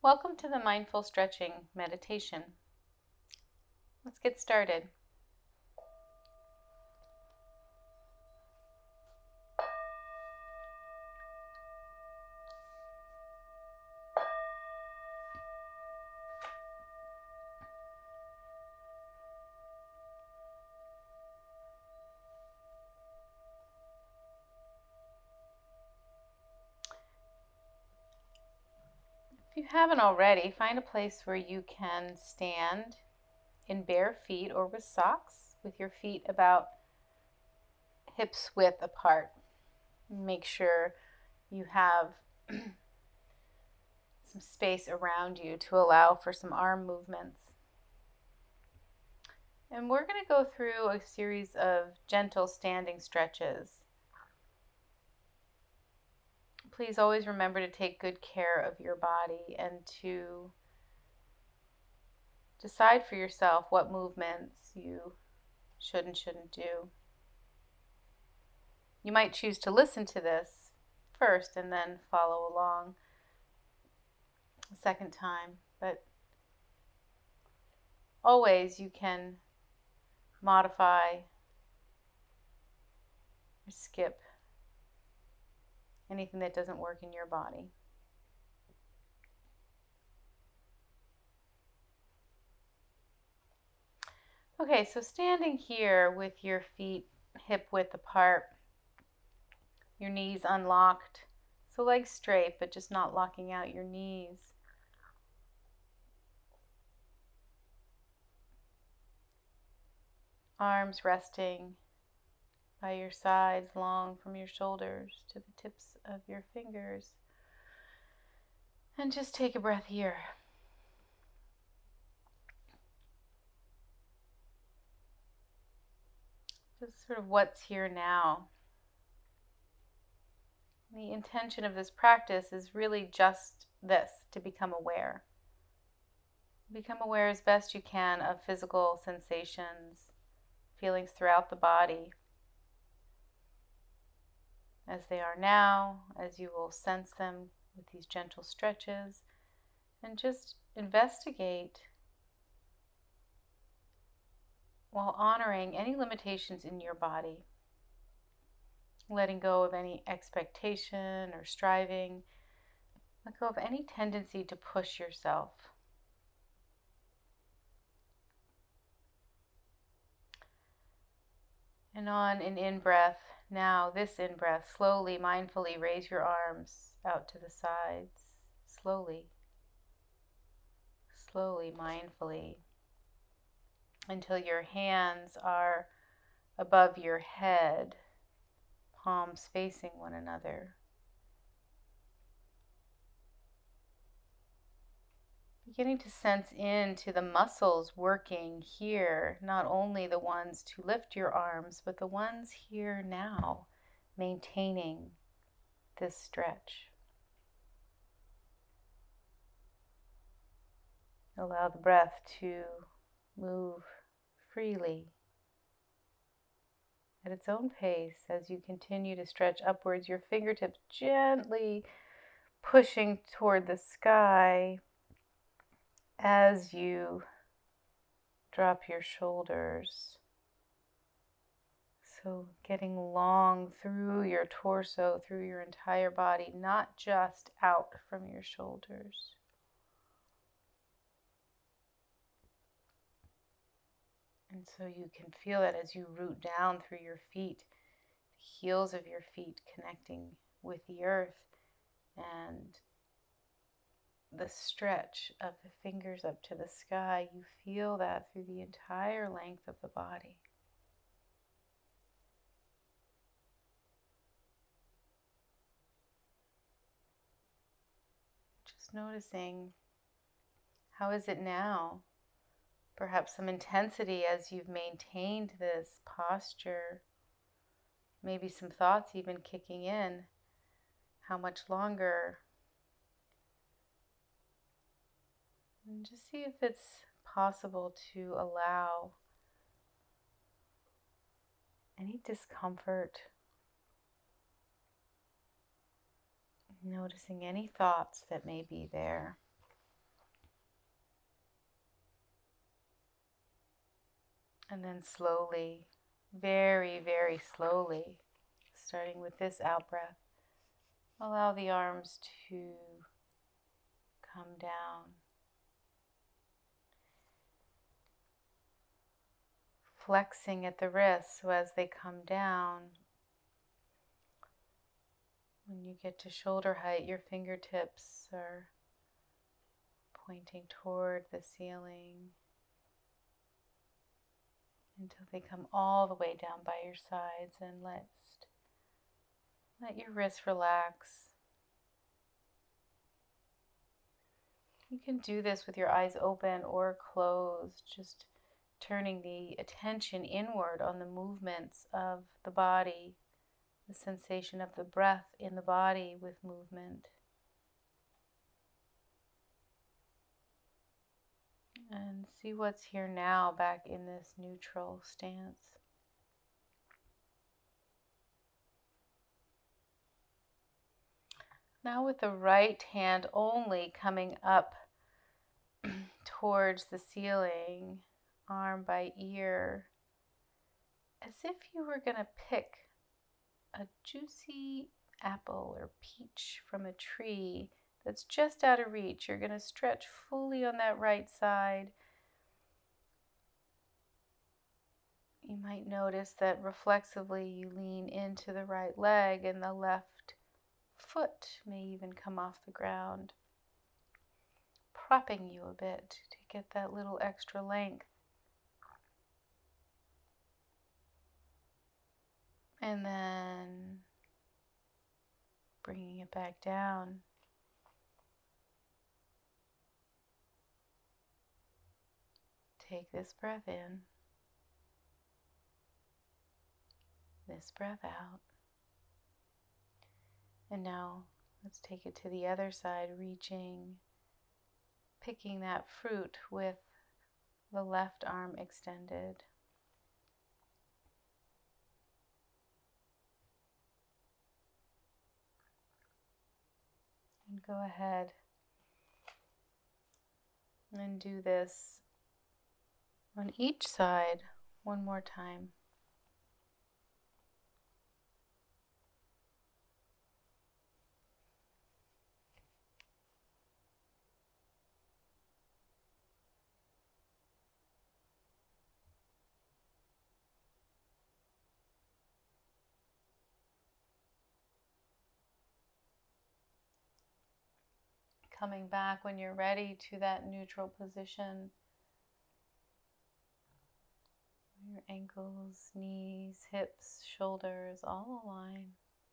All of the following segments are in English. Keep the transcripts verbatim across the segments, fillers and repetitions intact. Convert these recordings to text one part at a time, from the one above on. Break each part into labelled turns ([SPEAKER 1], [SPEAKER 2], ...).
[SPEAKER 1] Welcome to the Mindful Stretching Meditation. Let's get started. If you haven't already, find a place where you can stand in bare feet or with socks, with your feet about hips width apart. Make sure you have some space around you to allow for some arm movements. And we're going to go through a series of gentle standing stretches. Please always remember to take good care of your body and to decide for yourself what movements you should and shouldn't do. You might choose to listen to this first and then follow along a second time, but always you can modify or skip anything that doesn't work in your body. Okay, so standing here with your feet hip width apart, your knees unlocked, so legs straight but just not locking out your knees. Arms resting by your sides, long from your shoulders to the tips of your fingers. And just take a breath here. Just sort of what's here now. The intention of this practice is really just this, to become aware. Become aware as best you can of physical sensations, feelings throughout the body, as they are now, as you will sense them with these gentle stretches, and just investigate while honoring any limitations in your body, letting go of any expectation or striving, let go of any tendency to push yourself. And on an in-breath, now this in-breath, slowly, mindfully raise your arms out to the sides, slowly, slowly, mindfully, until your hands are above your head, palms facing one another. Beginning to sense into the muscles working here, not only the ones to lift your arms, but the ones here now, maintaining this stretch. Allow the breath to move freely at its own pace as you continue to stretch upwards, your fingertips gently pushing toward the sky as you drop your shoulders. So getting long through your torso, through your entire body, not just out from your shoulders. And so you can feel that as you root down through your feet, the heels of your feet connecting with the earth, and the stretch of the fingers up to the sky. You feel that through the entire length of the body. Just noticing, how is it now? Perhaps some intensity as you've maintained this posture. Maybe some thoughts even kicking in. How much longer? And just see if it's possible to allow any discomfort. Noticing any thoughts that may be there. And then slowly, very, very slowly, starting with this out breath, allow the arms to come down. Flexing at the wrists, so as they come down, when you get to shoulder height, your fingertips are pointing toward the ceiling until they come all the way down by your sides, and let, let your wrists relax. You can do this with your eyes open or closed, just turning the attention inward on the movements of the body, the sensation of the breath in the body with movement. And see what's here now, back in this neutral stance. Now with the right hand only coming up towards the ceiling, arm by ear, as if you were going to pick a juicy apple or peach from a tree that's just out of reach. You're going to stretch fully on that right side. You might notice that reflexively you lean into the right leg, and the left foot may even come off the ground, propping you a bit to get that little extra length. And then bringing it back down. Take this breath in, this breath out. And now let's take it to the other side, reaching, picking that fruit with the left arm extended. And go ahead and do this on each side one more time. Coming back when you're ready to that neutral position. Your ankles, knees, hips, shoulders all align.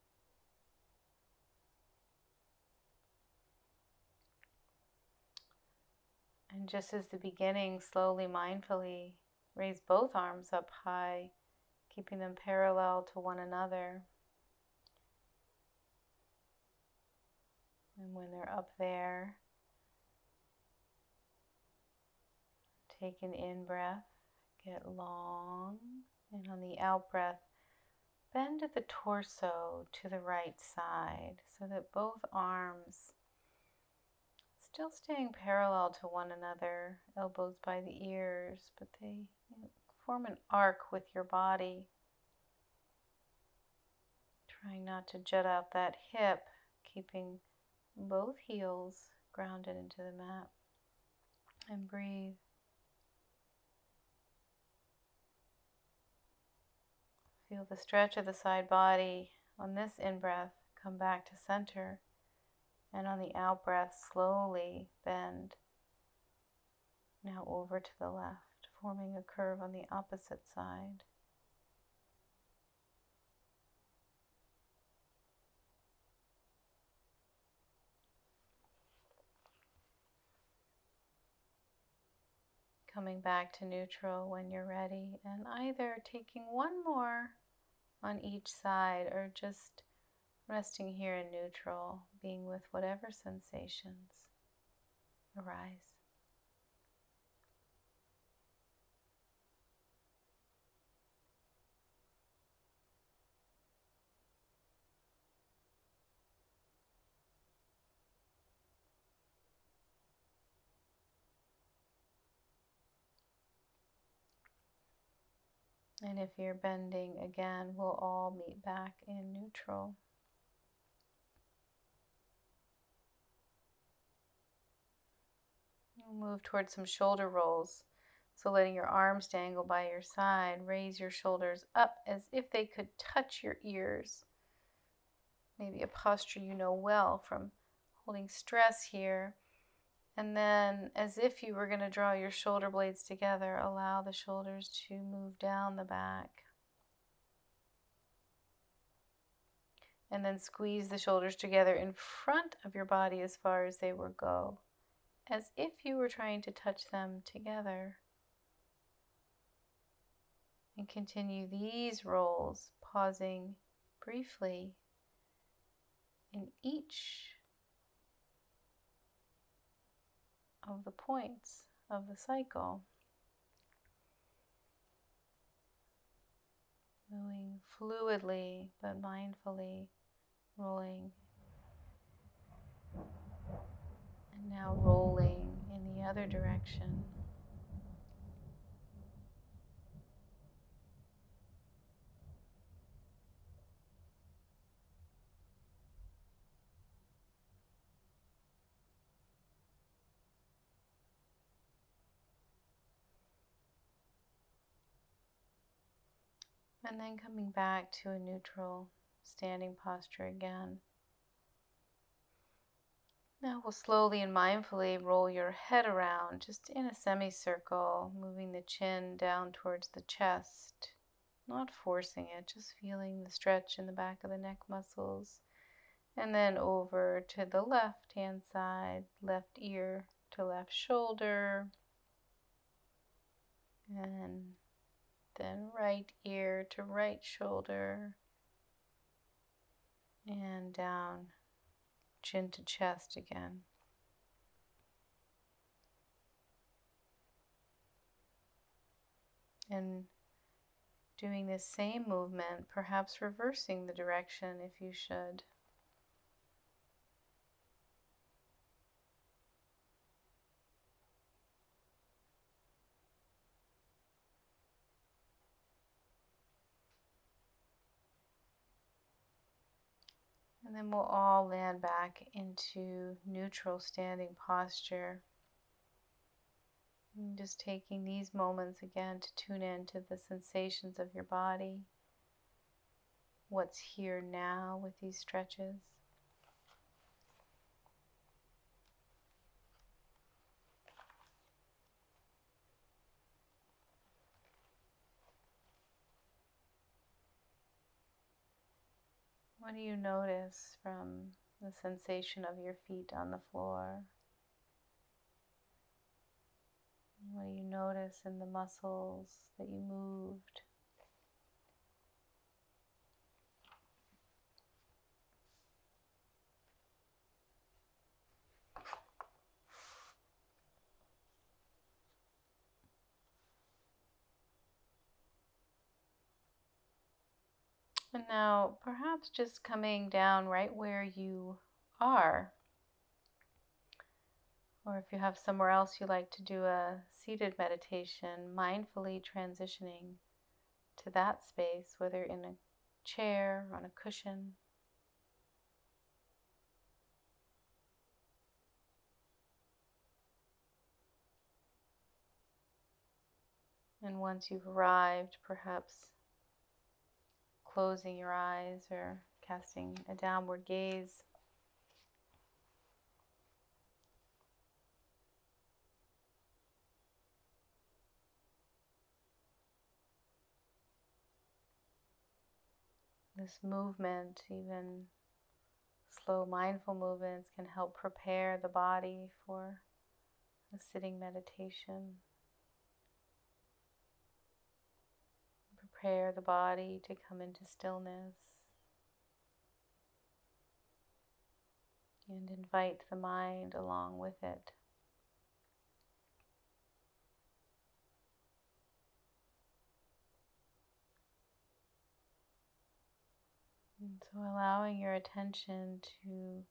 [SPEAKER 1] And just as the beginning, slowly, mindfully raise both arms up high, keeping them parallel to one another. And when they're up there, take an in-breath, get long, and on the out-breath, bend the torso to the right side so that both arms still staying parallel to one another, elbows by the ears, but they you know, form an arc with your body. Trying not to jut out that hip, keeping both heels grounded into the mat. And breathe. Feel the stretch of the side body on this in-breath. Come back to center. And on the out-breath, slowly bend. Now over to the left, forming a curve on the opposite side. Coming back to neutral when you're ready, and either taking one more on each side or just resting here in neutral, being with whatever sensations arise. And if you're bending again, we'll all meet back in neutral. We'll move towards some shoulder rolls. So letting your arms dangle by your side, raise your shoulders up as if they could touch your ears. Maybe a posture you know well from holding stress here. And then, as if you were going to draw your shoulder blades together, allow the shoulders to move down the back. And then squeeze the shoulders together in front of your body as far as they will go, as if you were trying to touch them together. And continue these rolls, pausing briefly in each of the points of the cycle. Moving fluidly but mindfully, rolling. And now rolling in the other direction. And then coming back to a neutral standing posture again. Now we'll slowly and mindfully roll your head around just in a semicircle, moving the chin down towards the chest, not forcing it, just feeling the stretch in the back of the neck muscles. And then over to the left hand side, left ear to left shoulder, and then right ear to right shoulder, and down chin to chest again. And doing this same movement, perhaps reversing the direction if you should. And then we'll all land back into neutral standing posture. And just taking these moments again to tune into the sensations of your body. What's here now with these stretches. What do you notice from the sensation of your feet on the floor? What do you notice in the muscles that you moved? And now, perhaps just coming down right where you are. Or if you have somewhere else you like to do a seated meditation, mindfully transitioning to that space, whether in a chair or on a cushion. And once you've arrived, perhaps closing your eyes or casting a downward gaze. This movement, even slow mindful movements, can help prepare the body for a sitting meditation. Prepare the body to come into stillness. And invite the mind along with it. And so allowing your attention to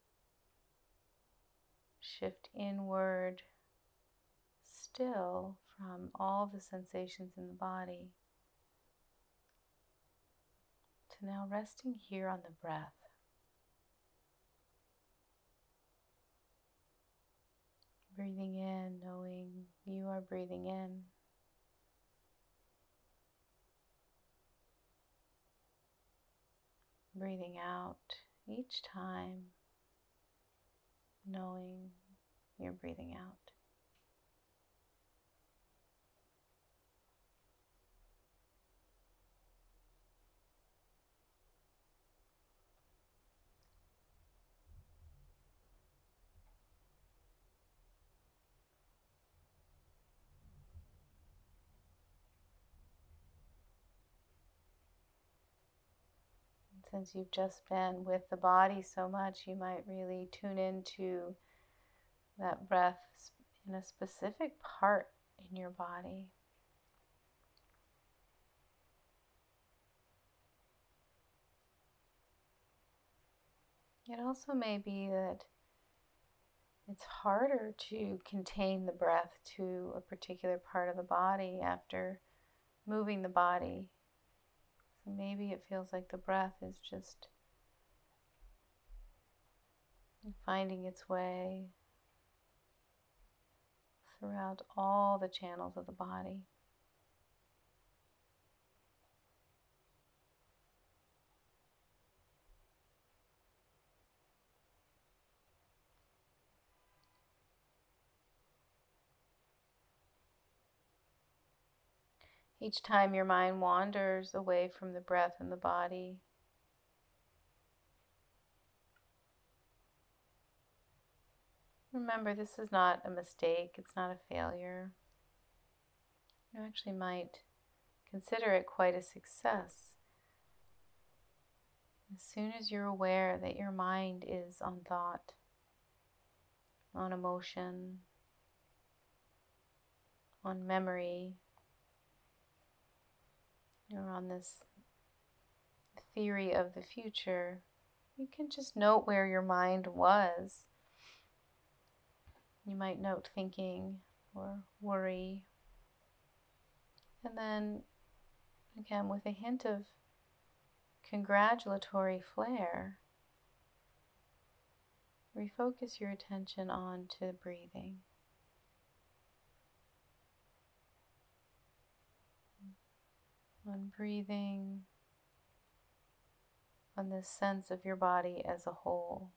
[SPEAKER 1] shift inward still from all the sensations in the body, So now resting here on the breath. Breathing in, knowing you are breathing in. Breathing out each time, knowing you're breathing out. Since you've just been with the body so much, you might really tune into that breath in a specific part in your body. It also may be that it's harder to contain the breath to a particular part of the body after moving the body. So maybe it feels like the breath is just finding its way throughout all the channels of the body. Each time your mind wanders away from the breath and the body, remember, this is not a mistake, it's not a failure. You actually might consider it quite a success. As soon as you're aware that your mind is on thought, on emotion, on memory, or on this theory of the future, you can just note where your mind was. You might note thinking or worry. And then, again, with a hint of congratulatory flair, refocus your attention on to breathing. On breathing, on the sense of your body as a whole.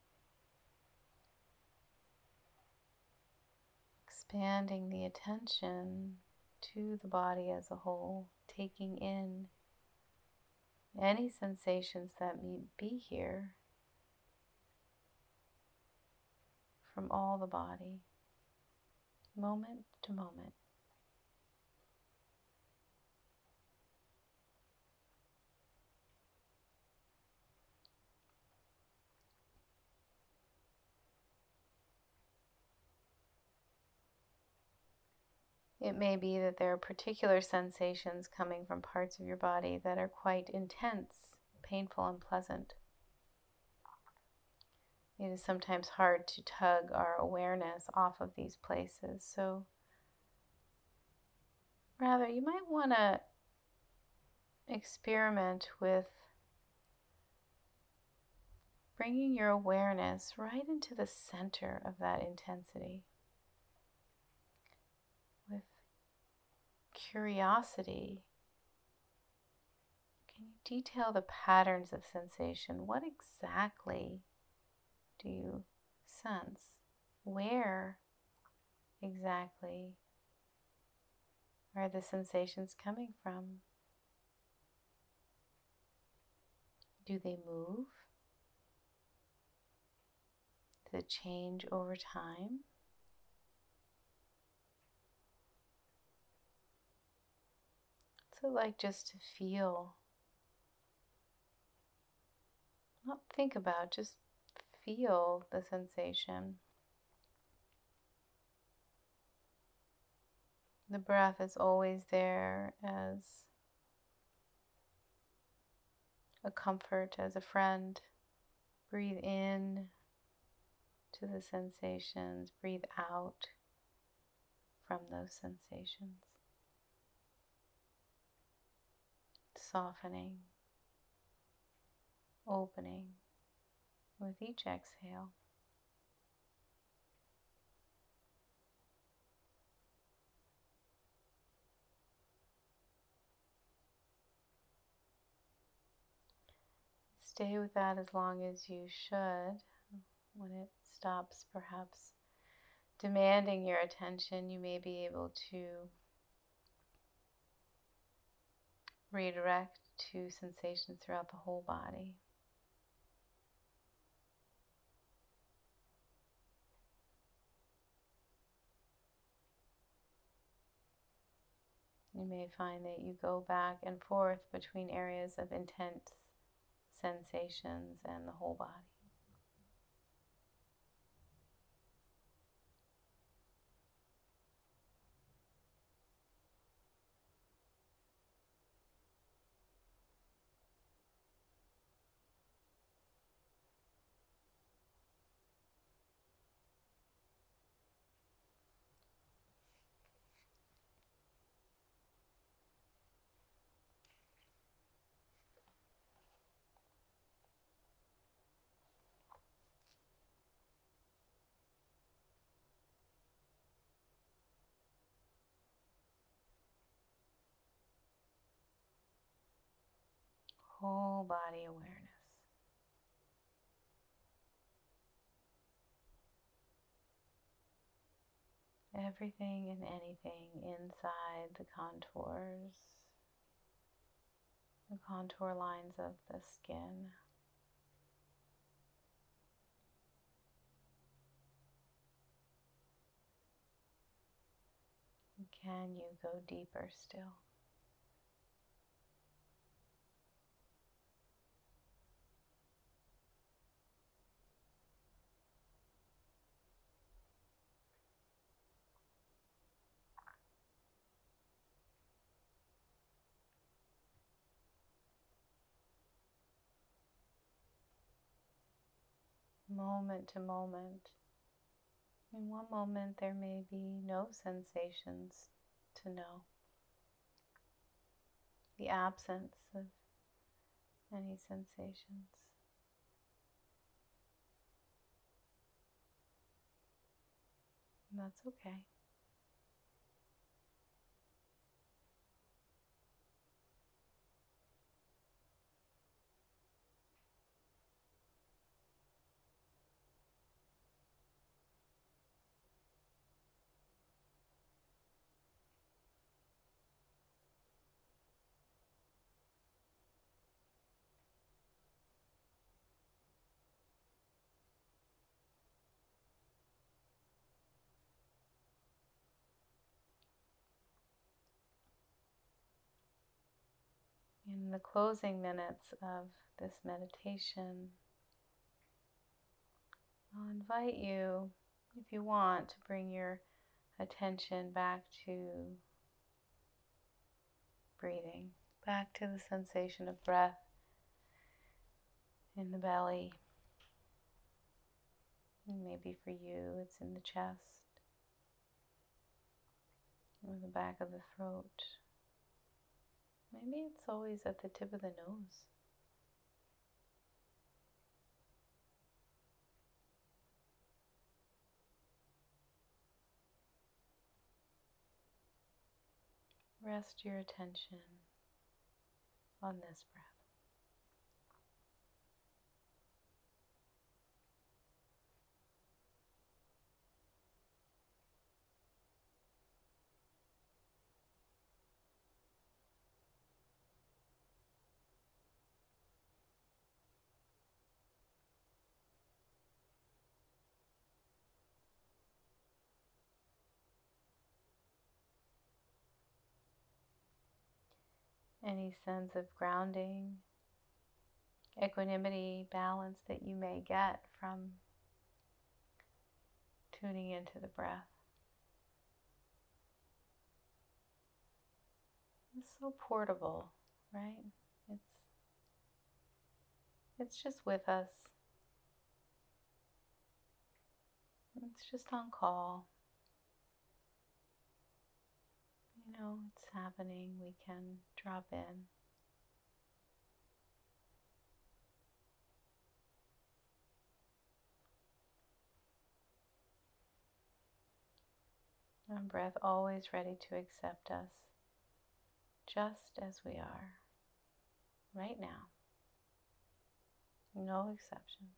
[SPEAKER 1] Expanding the attention to the body as a whole, taking in any sensations that may be here from all the body, moment to moment. It may be that there are particular sensations coming from parts of your body that are quite intense, painful, unpleasant. It is sometimes hard to tug our awareness off of these places, so rather you might want to experiment with bringing your awareness right into the center of that intensity. With curiosity, can you detail the patterns of sensation? What exactly do you sense? Where exactly are the sensations coming from? Do they move? Does it change over time? What's it like just to feel? Not think about, just feel the sensation. The breath is always there as a comfort, as a friend. Breathe in to the sensations, breathe out from those sensations. Softening, opening with each exhale. Stay with that as long as you should. When it stops perhaps demanding your attention, you may be able to redirect to sensations throughout the whole body. You may find that you go back and forth between areas of intense sensations and the whole body. Whole body awareness. Everything and anything inside the contours, the contour lines of the skin. Can you go deeper still? Moment to moment. In one moment there may be no sensations to know. The absence of any sensations. And that's okay. In the closing minutes of this meditation, I'll invite you, if you want, to bring your attention back to breathing, back to the sensation of breath in the belly. And maybe for you it's in the chest or the back of the throat. Maybe it's always at the tip of the nose. Rest your attention on this breath. Any sense of grounding, equanimity, balance that you may get from tuning into the breath. It's so portable, right? It's it's just with us. It's just on call. You know, it's happening. We can drop in. Our breath always ready to accept us just as we are right now. No exceptions.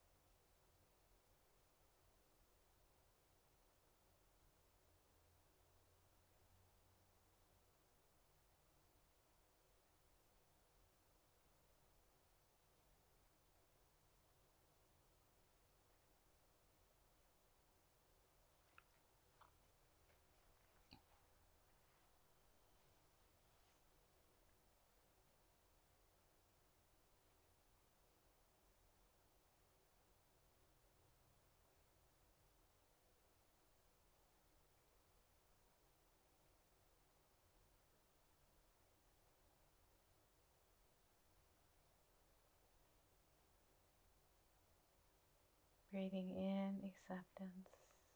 [SPEAKER 1] Breathing in acceptance.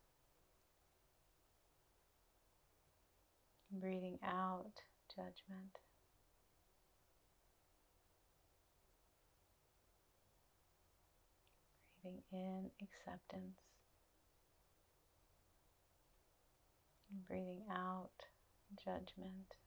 [SPEAKER 1] Breathing out judgment. Breathing in acceptance. Breathing out judgment.